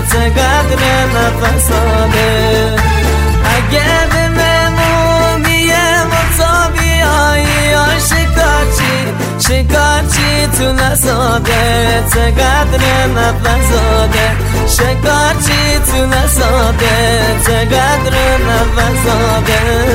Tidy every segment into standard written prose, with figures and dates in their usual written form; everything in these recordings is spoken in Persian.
چقدر نفساده. اگه به مهمونی مصابیایی یا شکارچی تو نساده، چقدر نفساده. شکارچی تو نساده، چقدر نفساده.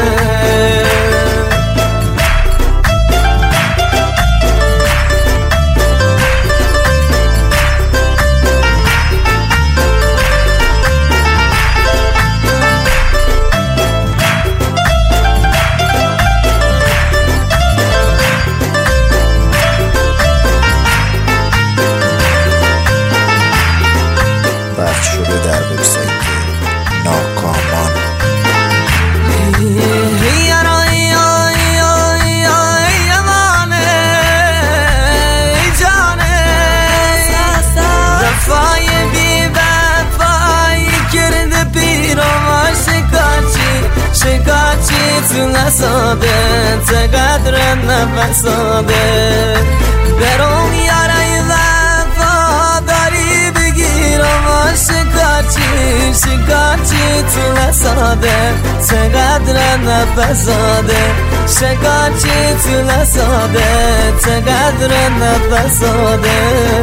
شده در وبسایت ناکامان. رفای بی وفایی کرده پیرما شکارچی تو نساده، چقدر نفساده. برون یارای وفاداری بگیرم شکارچی تو نساده، چقدر نفساده. شکارچی تو نساده، چقدر نفساده.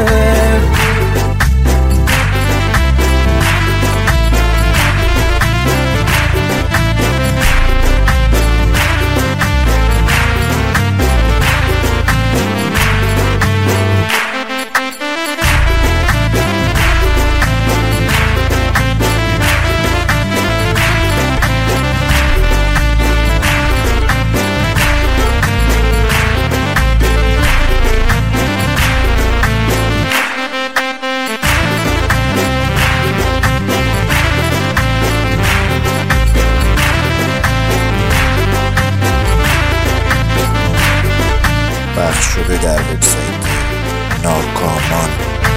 پخش شده در وبسایت ناکامان.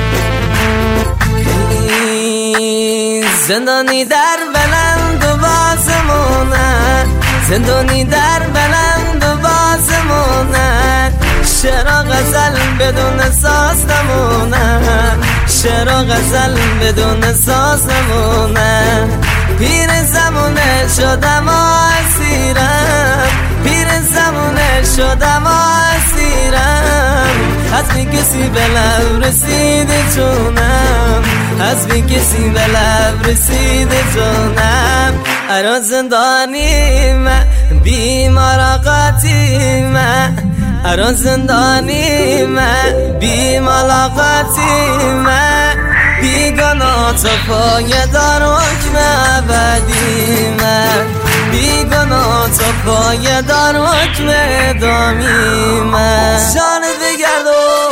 زندانی در بلند و بازمونه، زندانی در بلند و بازمونه. شعر و غزل بدون ساز نمونه، شعر و غزل بدون ساز نمونه. پیر زمونه شدم و اسیرم، پیر زمونه شدم و اسیرم. از بی کسی به لب رسیده جونم، از بی کسی به لب رسیده جونم. ارا زندانی من بی ملاقاتی من، ارا زندانی من بی ملاقاتی من. بیگناه تو پایدار حکم ابدی من، بیگناه تو پایدار حکم ادامی من. جان بگردو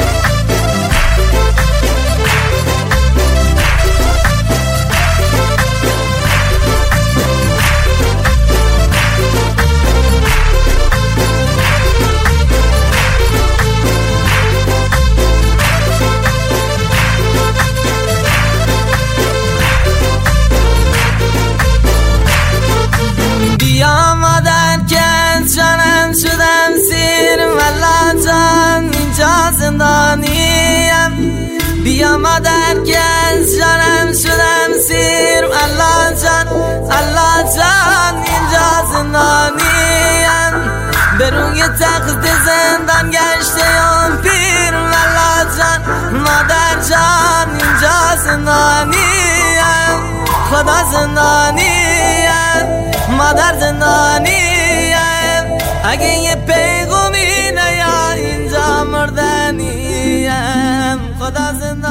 بیا مادر که از جانم شدم سیر، والله جان اینجا زندانیم. بیا مادر که از جانم شدم سیر، الله جان الله جان اینجا زندانیم. به روی تخت زندان گشتم پیر، والله جان مادر جان اینجا زندانیم. خدا زندانیم، مادر زندانیم. اگه یه پیغامی نیا اینجا مردنیم. خدا زندانیم.